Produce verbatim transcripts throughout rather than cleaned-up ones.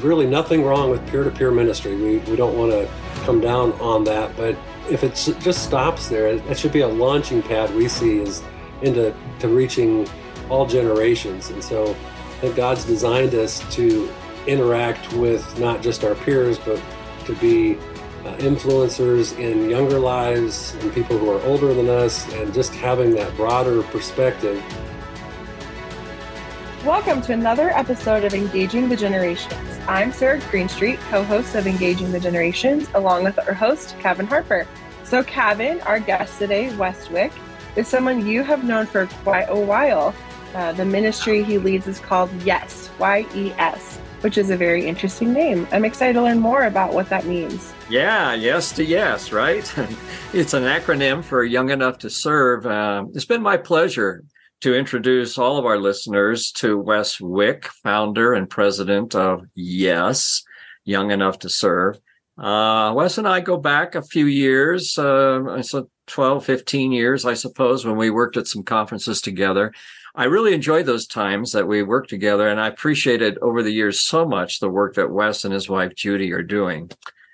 really nothing wrong with peer-to-peer ministry. We, we don't want to come down on that, but if it just stops there, it should be a launching pad we see is into to reaching all generations. And so I think God's designed us to interact with not just our peers, but to be uh, influencers in younger lives and people who are older than us, and just having that broader perspective. Welcome to another episode of Engaging the Generations. I'm Sarah Greenstreet, co-host of Engaging the Generations, along with our host, Kevin Harper. So Kevin, our guest today, Wes Wick, is someone you have known for quite a while. Uh, the ministry he leads is called YES, Y E S, which is a very interesting name. I'm excited to learn more about what that means. Yeah, yes to yes, right? It's an acronym for Young Enough to Serve. Uh, it's been my pleasure to introduce all of our listeners to Wes Wick, founder and president of YES, Young Enough to Serve. Uh, Wes and I go back a few years, uh, so twelve, fifteen years, I suppose, when we worked at some conferences together. I really enjoyed those times that we worked together, and I appreciated over the years so much the work that Wes and his wife, Judy, are doing.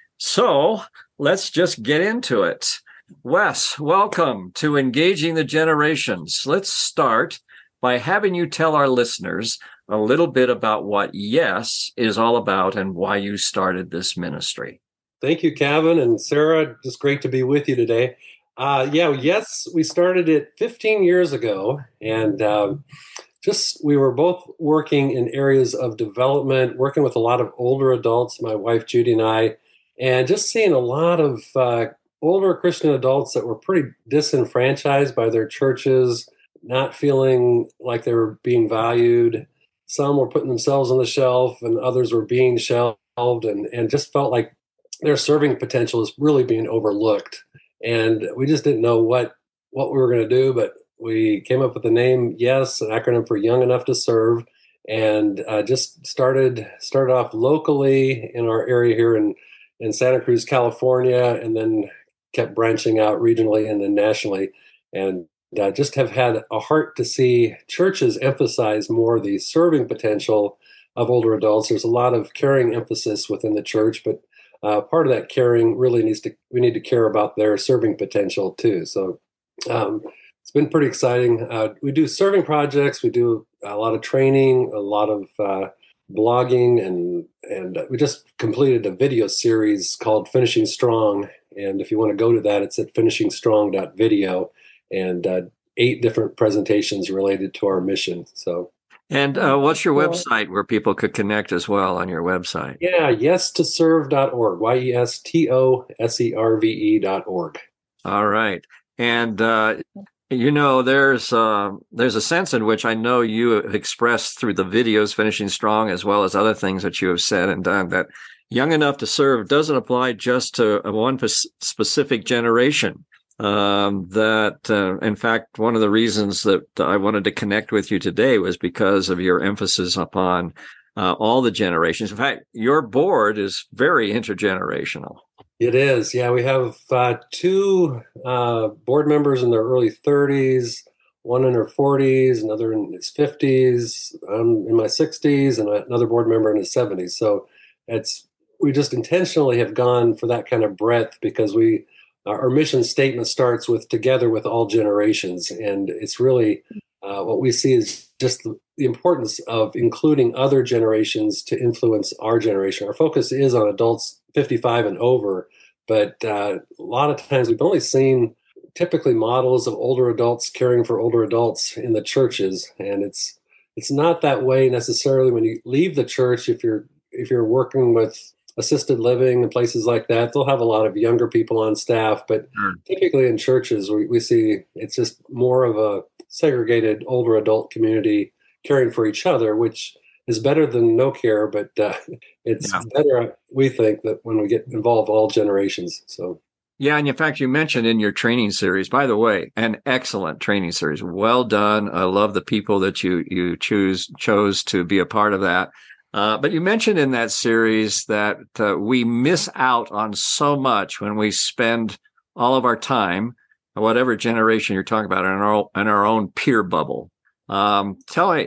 So let's just get into it. Wes, welcome to Engaging the Generations. Let's start by having you tell our listeners a little bit about what YES is all about and why you started this ministry. Thank you, Kevin and Sarah. Just great to be with you today. Uh, yeah, YES, we started it fifteen years ago, and um, just we were both working in areas of development, working with a lot of older adults, my wife Judy and I, and just seeing a lot of uh, older Christian adults that were pretty disenfranchised by their churches, not feeling like they were being valued. Some were putting themselves on the shelf and others were being shelved, and, and just felt like their serving potential is really being overlooked. And we just didn't know what, what we were going to do, but we came up with the name YES, an acronym for Young Enough to Serve, and uh, just started started off locally in our area here in, in Santa Cruz, California, and then kept branching out regionally and then nationally, and uh, just have had a heart to see churches emphasize more the serving potential of older adults. There's a lot of caring emphasis within the church, but uh, part of that caring really needs to, we need to care about their serving potential too. So um, it's been pretty exciting. Uh, we do serving projects, we do a lot of training, a lot of uh, blogging, and and we just completed a video series called Finishing Strong. And if you want to go to that, it's at finishing strong dot video, and uh, eight different presentations related to our mission. So, and uh, what's your website where people could connect as well on your website? Yeah, yes to serve dot org, Y E S T O S E R V E dot org. All right. And, uh, you know, there's uh, there's a sense in which I know you have expressed through the videos, Finishing Strong, as well as other things that you have said and done, that Young Enough to Serve doesn't apply just to one specific generation. Um, that, uh, in fact, one of the reasons that I wanted to connect with you today was because of your emphasis upon uh, all the generations. In fact, your board is very intergenerational. It is. Yeah, we have uh, two uh, board members in their early thirties, one in her forties, another in his fifties, I'm in my sixties, and another board member in his seventies. So it's we just intentionally have gone for that kind of breadth because we our mission statement starts with together with all generations. And it's really uh, what we see is just the, the importance of including other generations to influence our generation. Our focus is on adults fifty-five and over, but uh, a lot of times we've only seen typically models of older adults caring for older adults in the churches. And it's it's not that way necessarily when you leave the church. If you're if you're working with assisted living and places like that, they'll have a lot of younger people on staff, but Sure. Typically in churches, we, we see it's just more of a segregated older adult community caring for each other, which is better than no care, but uh, it's Yeah. better, we think, that when we get involved all generations. So, Yeah, and in fact, you mentioned in your training series, by the way, an excellent training series. Well done. I love the people that you you choose chose to be a part of that. Uh, but you mentioned in that series that uh, we miss out on so much when we spend all of our time, whatever generation you're talking about, in our in our own peer bubble. Um, tell me,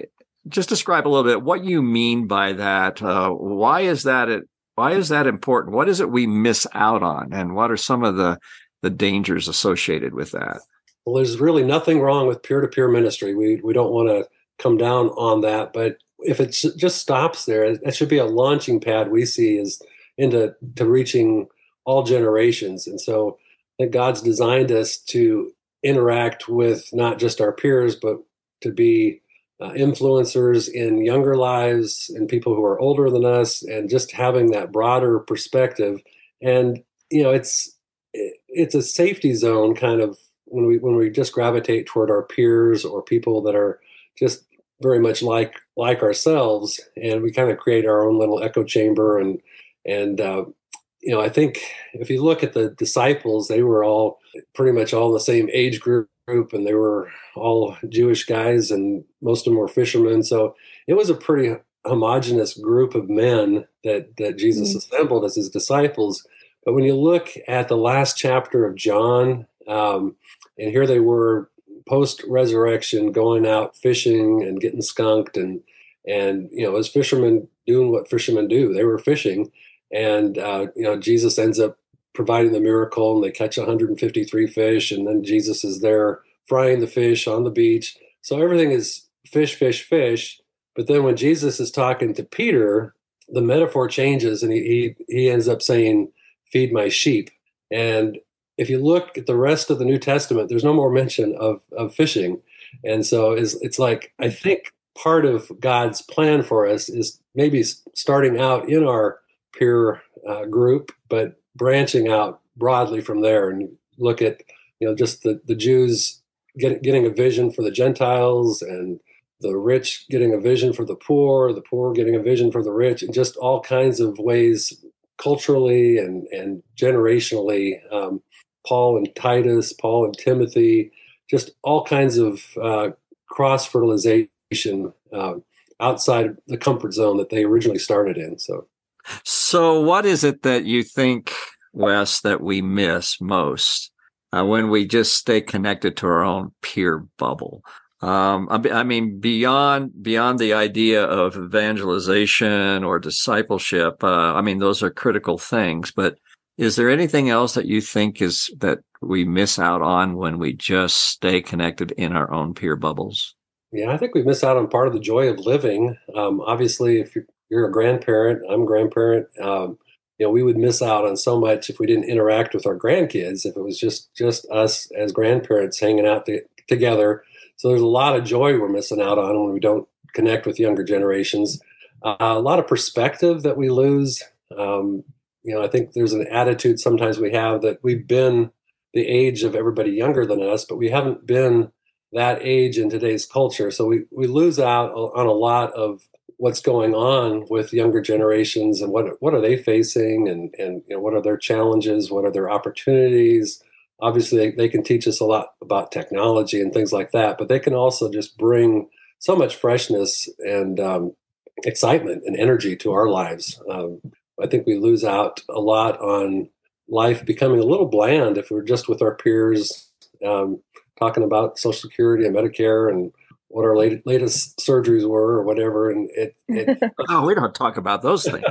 just describe a little bit what you mean by that. Uh, why is that it? Why is that important? What is it we miss out on, and what are some of the the dangers associated with that? Well, there's really nothing wrong with peer-to-peer ministry. We we don't want to come down on that, but if it just stops there, that should be a launching pad we see is into to reaching all generations. And so I think God's designed us to interact with not just our peers, but to be uh, influencers in younger lives and people who are older than us, and just having that broader perspective. And you know, it's it's a safety zone kind of when we when we just gravitate toward our peers or people that are just very much like like ourselves, and we kind of create our own little echo chamber. And and uh, you know, I think if you look at the disciples, they were all pretty much all the same age group, and they were all Jewish guys, and most of them were fishermen. So it was a pretty homogenous group of men that that Jesus mm-hmm. assembled as his disciples. But when you look at the last chapter of John, um, and here they were post-resurrection going out fishing and getting skunked, and and you know, as fishermen doing what fishermen do, they were fishing, and uh, you know, Jesus ends up providing the miracle, and they catch one hundred fifty-three fish, and then Jesus is there frying the fish on the beach. So everything is fish, fish, fish. But then when Jesus is talking to Peter, the metaphor changes, and he he, he ends up saying, "Feed my sheep." And if you look at the rest of the New Testament, there's no more mention of, of fishing. And so it's, it's like, I think part of God's plan for us is maybe starting out in our peer uh, group, but branching out broadly from there, and look at, you know, just the, the Jews get, getting a vision for the Gentiles, and the rich getting a vision for the poor, the poor getting a vision for the rich, and just all kinds of ways culturally and, and generationally. Um, Paul and Titus, Paul and Timothy, just all kinds of uh, cross-fertilization uh, outside the comfort zone that they originally started in. So, so what is it that you think, Wes, that we miss most uh, when we just stay connected to our own peer bubble? Um, I, I mean, beyond beyond the idea of evangelization or discipleship, uh, I mean, those are critical things, but is there anything else that you think is that we miss out on when we just stay connected in our own peer bubbles? Yeah, I think we miss out on part of the joy of living. Um, obviously, if you're, you're a grandparent, I'm a grandparent, um, you know, we would miss out on so much if we didn't interact with our grandkids, if it was just, just us as grandparents hanging out to, together. So there's a lot of joy we're missing out on when we don't connect with younger generations. Uh, a lot of perspective that we lose. Um, You know, I think there's an attitude sometimes we have that we've been the age of everybody younger than us, but we haven't been that age in today's culture. So we, we lose out on a lot of what's going on with younger generations, and what what are they facing, and, and you know, what are their challenges, what are their opportunities. Obviously, they, they can teach us a lot about technology and things like that, but they can also just bring so much freshness and um, excitement and energy to our lives. Um, I think we lose out a lot on life becoming a little bland if we're just with our peers, um, talking about Social Security and Medicare and what our late, latest surgeries were or whatever. And it, it oh, we don't talk about those things.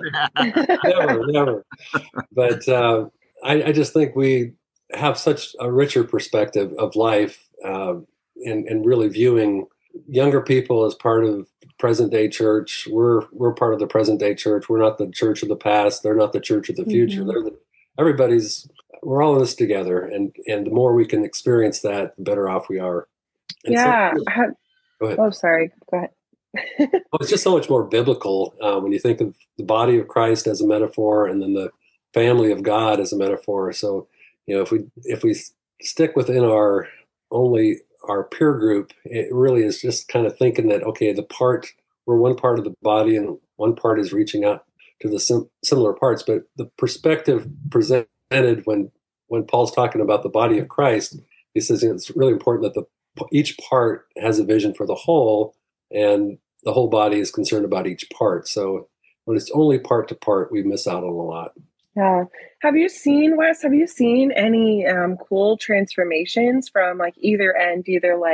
never, never. But uh, I, I just think we have such a richer perspective of life, uh, and, and really viewing younger people as part of present day church. We're we're part of the present day church. We're not the church of the past. They're not the church of the future. Mm-hmm. They're the, everybody's. We're all in this together, and and the more we can experience that, the better off we are. And yeah. so, have, go ahead. Oh, sorry. Go ahead. Well, it's just so much more biblical uh, when you think of the body of Christ as a metaphor, and then the family of God as a metaphor. So, you know, if we if we stick within our only our peer group, it really is just kind of thinking that, okay, the part, we're one part of the body and one part is reaching out to the sim- similar parts. But the perspective presented when, when Paul's talking about the body of Christ, he says, you know, it's really important that the each part has a vision for the whole, and the whole body is concerned about each part. So when it's only part to part, we miss out on a lot. Yeah. Have you seen, Wes, have you seen any um, cool transformations from like either end, either like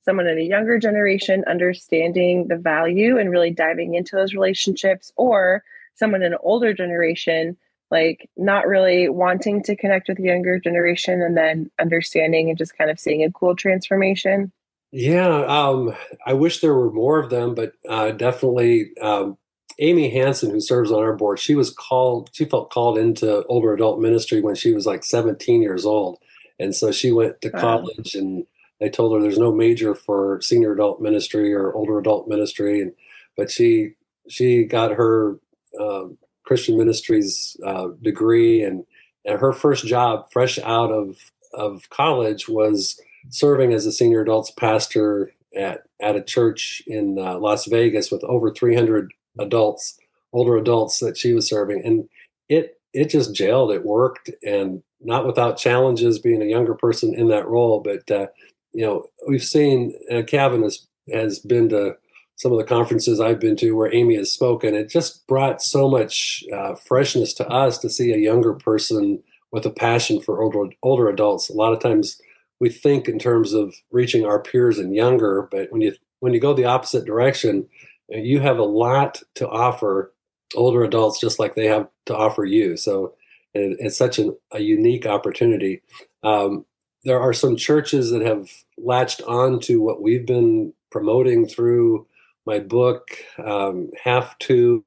someone in a younger generation understanding the value and really diving into those relationships, or someone in an older generation, like not really wanting to connect with the younger generation and then understanding and just kind of seeing a cool transformation? Yeah, um, I wish there were more of them, but uh, definitely um, Amy Hansen, who serves on our board, she was called, she felt called into older adult ministry when she was like seventeen years old. And so she went to Wow. college and they told her there's no major for senior adult ministry or older adult ministry. And, but she, she got her uh, Christian ministries uh, degree, and, and her first job fresh out of, of college was serving as a senior adults pastor at, at a church in uh, Las Vegas with over three hundred adults, older adults that she was serving. And it, it just gelled, it worked, and not without challenges being a younger person in that role. But, uh, you know, we've seen, uh, Kevin has, has been to some of the conferences I've been to where Amy has spoken. It just brought so much uh, freshness to us to see a younger person with a passion for older, older adults. A lot of times we think in terms of reaching our peers and younger, but when you, when you go the opposite direction, you have a lot to offer older adults just like they have to offer you. So it, it's such an, a unique opportunity. Um, there are some churches that have latched on to what we've been promoting through my book, um, Have To,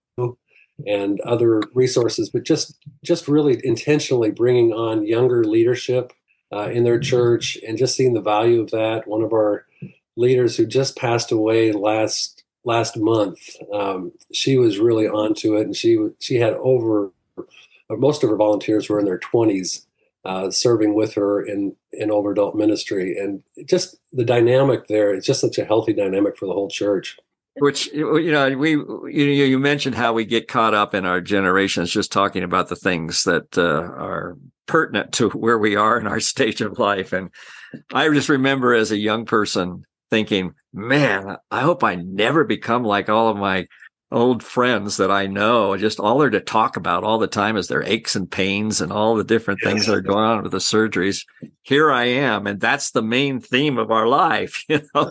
and other resources, but just just really intentionally bringing on younger leadership uh, in their church and just seeing the value of that. One of our leaders who just passed away last last month, um, she was really onto it, and she she had over most of her volunteers were in their twenties, uh, serving with her in in older adult ministry, and just the dynamic there. It's just such a healthy dynamic for the whole church. Which, you know, we, you, you mentioned how we get caught up in our generations just talking about the things that uh, are pertinent to where we are in our stage of life. And I just remember as a young person thinking, man, I hope I never become like all of my old friends that I know. Just all they're to talk about all the time is their aches and pains and all the different things that are going on with the surgeries. Here I am. And that's the main theme of our life, you know.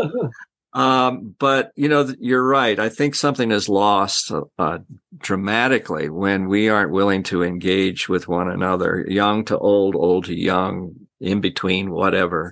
Um, but, you know, you're right. I think something is lost uh, dramatically when we aren't willing to engage with one another, young to old, old to young, in between, whatever,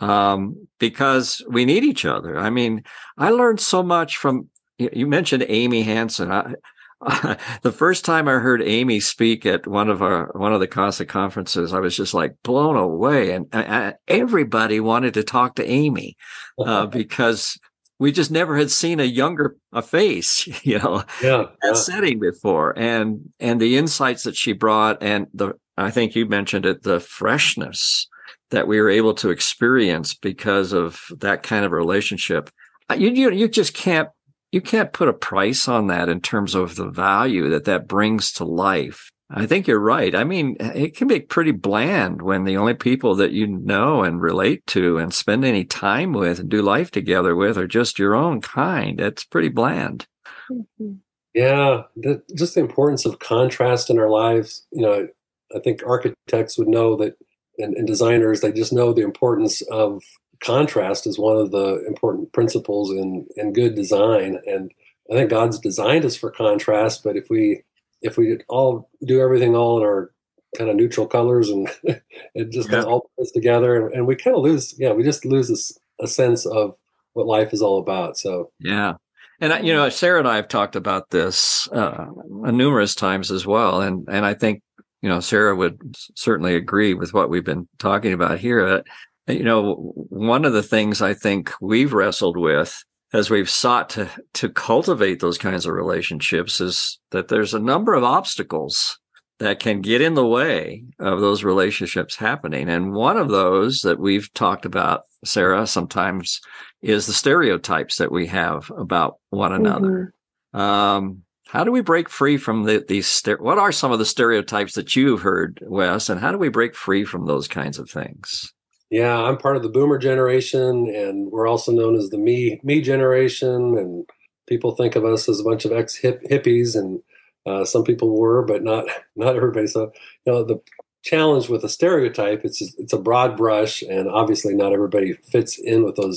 um, because we need each other. I mean, I learned so much from, you mentioned Amy Hansen. I, uh, the first time I heard Amy speak at one of our, one of the CASA conferences, I was just like blown away. And uh, everybody wanted to talk to Amy uh, because we just never had seen a younger a face, you know, yeah, that yeah. setting before. And, and the insights that she brought, and the, I think you mentioned it, the freshness that we were able to experience because of that kind of relationship. You, you, you just can't, you can't put a price on that in terms of the value that that brings to life. I think you're right. I mean, it can be pretty bland when the only people that you know and relate to and spend any time with and do life together with are just your own kind. It's pretty bland. Mm-hmm. Yeah, the, just the importance of contrast in our lives. You know, I think architects would know that, and, and designers, they just know the importance of contrast is one of the important principles in, in good design. And I think God's designed us for contrast, but if we if we all do everything all in our kind of neutral colors and it just kind of all puts together, and, and we kind of lose, yeah, we just lose this, a sense of what life is all about. So, yeah. And, you know, Sarah and I have talked about this uh, numerous times as well. And, and I think, you know, Sarah would certainly agree with what we've been talking about here. Uh, you know, one of the things I think we've wrestled with as we've sought to, to cultivate those kinds of relationships is that there's a number of obstacles that can get in the way of those relationships happening. And one of those that we've talked about, Sarah, sometimes is the stereotypes that we have about one another. Mm-hmm. Um, how do we break free from the, these, what are some of the stereotypes that you've heard, Wes, and how do we break free from those kinds of things? Yeah, I'm part of the boomer generation, and we're also known as the me me generation. And people think of us as a bunch of ex hip hippies, and uh, some people were, but not not everybody. So, you know, the challenge with a stereotype, it's it's a broad brush, and obviously not everybody fits in with those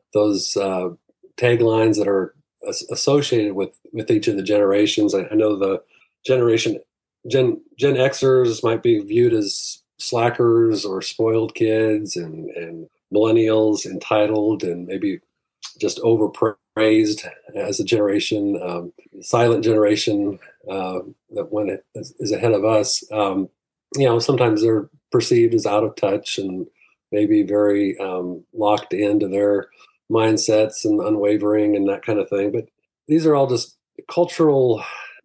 those uh, taglines that are as- associated with, with each of the generations. I, I know the generation Gen Gen Xers might be viewed as slackers or spoiled kids, and, and millennials entitled and maybe just overpraised as a generation, um, silent generation uh, that when is, is ahead of us. Um, you know, sometimes they're perceived as out of touch and maybe very um, locked into their mindsets and unwavering and that kind of thing. But these are all just cultural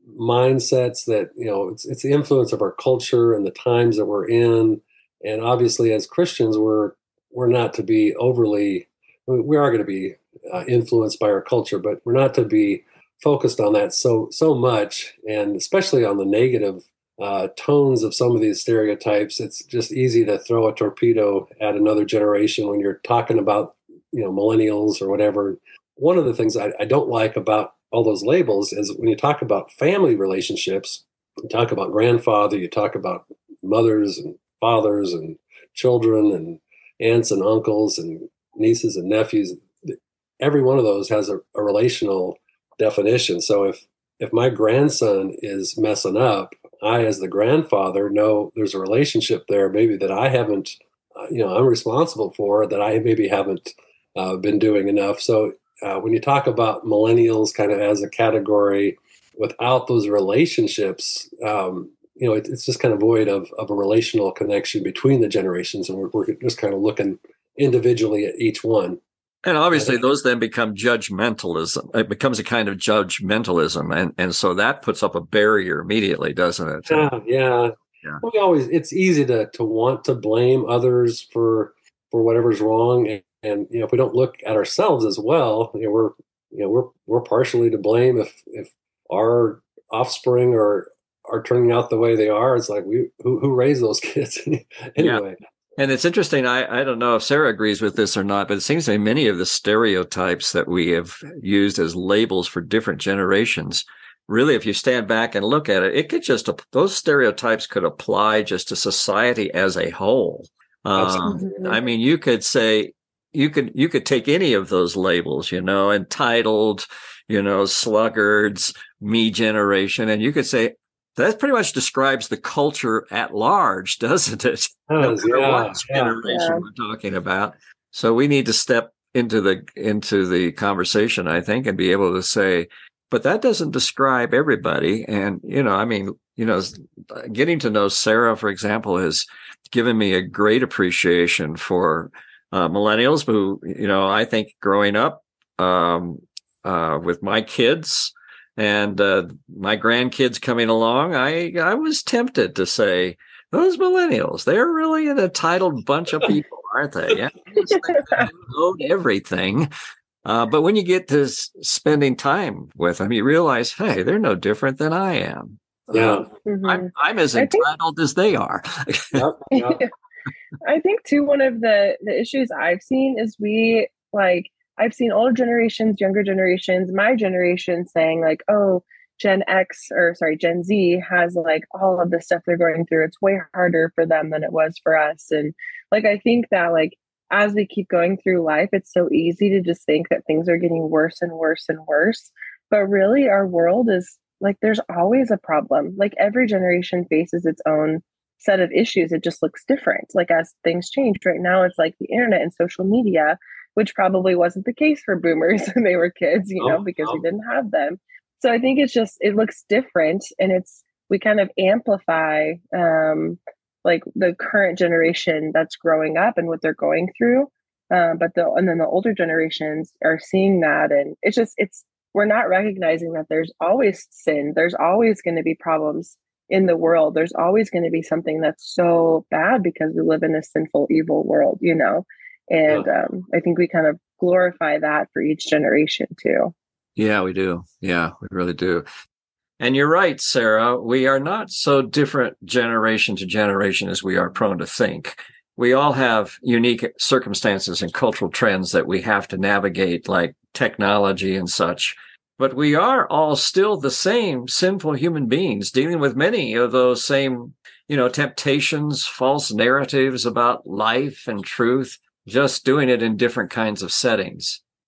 mindsets that, you know, it's, it's the influence of our culture and the times that we're in. And obviously, as Christians, we're we're not to be overly, we are going to be uh, influenced by our culture, but we're not to be focused on that so so much, and especially on the negative uh, tones of some of these stereotypes. It's just easy to throw a torpedo at another generation when you're talking about, you know, millennials or whatever. One of the things I, I don't like about all those labels is when you talk about family relationships, you talk about grandfather, you talk about mothers and fathers and children and aunts and uncles and nieces and nephews. Every one of those has a, a relational definition. So if if my grandson is messing up, I, as the grandfather, know there's a relationship there maybe that I haven't, uh, you know, I'm responsible for, that I maybe haven't uh, been doing enough. So uh, when you talk about millennials kind of as a category, without those relationships, um, you know, it, it's just kind of void of, of a relational connection between the generations. And we're, we're just kind of looking individually at each one. And obviously, those then become judgmentalism. It becomes a kind of judgmentalism, and and so that puts up a barrier immediately, doesn't it? Yeah, yeah. yeah. We always, it's easy to to want to blame others for for whatever's wrong, and, and you know, if we don't look at ourselves as well, you know, we're you know we're we're partially to blame if if our offspring are are turning out the way they are. It's like, we who who raised those kids anyway. Yeah. And it's interesting, I, I don't know if Sarah agrees with this or not, but it seems to me many of the stereotypes that we have used as labels for different generations, really, if you stand back and look at it, it could just, those stereotypes could apply just to society as a whole. Um, I mean, you could say, you could, you could take any of those labels, you know, entitled, you know, sluggards, me generation, and you could say, that pretty much describes the culture at large, doesn't it? No matter yeah, what yeah, generation yeah. we're talking about. So we need to step into the into the conversation, I think, and be able to say, but that doesn't describe everybody. And, you know, I mean, you know, getting to know Sarah, for example, has given me a great appreciation for uh, millennials who, you know, I think growing up um, uh, with my kids, and uh, my grandkids coming along, I I was tempted to say, those millennials, they're really an entitled bunch of people, aren't they? Yeah, they own everything. Uh, but when you get to s- spending time with them, you realize, hey, they're no different than I am. Yeah. Uh, Mhm. I'm, I'm as I think- entitled as they are. Yep, yep. I think too, one of the the issues I've seen is we like I've seen older generations, younger generations, my generation saying like, oh, Gen X or sorry, Gen Z has like all of the stuff they're going through. It's way harder for them than it was for us. And like, I think that like, as we keep going through life, it's so easy to just think that things are getting worse and worse and worse. But really our world is like, there's always a problem. Like every generation faces its own set of issues. It just looks different. Like as things change right now, it's like the internet and social media, which probably wasn't the case for boomers when they were kids, you know, Oh, because oh. we didn't have them. So I think it's just, it looks different, and it's, we kind of amplify um, like the current generation that's growing up and what they're going through. Uh, but the, and then the older generations are seeing that. And it's just, it's, we're not recognizing that there's always sin. There's always going to be problems in the world. There's always going to be something that's so bad because we live in a sinful, evil world, you know? And um, I think we kind of glorify that for each generation too. Yeah, we do. Yeah, we really do. And you're right, Sarah. We are not so different generation to generation as we are prone to think. We all have unique circumstances and cultural trends that we have to navigate, like technology and such. But we are all still the same sinful human beings dealing with many of those same, you know, temptations, false narratives about life and truth, just doing it in different kinds of settings.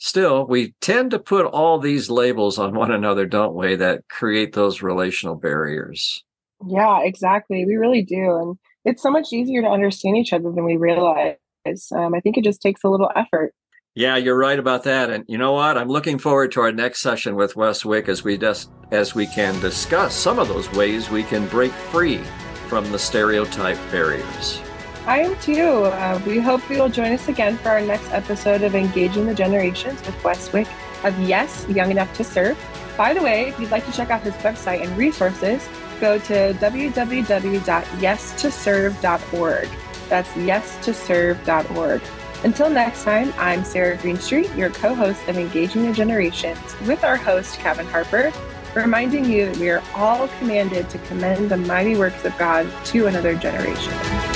Still, we tend to put all these labels on one another, don't we, that create those relational barriers. Yeah, exactly. We really do. And it's so much easier to understand each other than we realize. Um, I think it just takes a little effort. Yeah, you're right about that. And you know what? I'm looking forward to our next session with Wes Wick as we dis- as we can discuss some of those ways we can break free from the stereotype barriers. I am too. Uh, we hope you'll join us again for our next episode of Engaging the Generations with Wes Wick of Yes, Young Enough to Serve. By the way, if you'd like to check out his website and resources, go to w w w dot yes to serve dot org. That's yes to serve dot org. Until next time, I'm Sarah Greenstreet, your co-host of Engaging the Generations, with our host, Kevin Harper, reminding you that we are all commanded to commend the mighty works of God to another generation.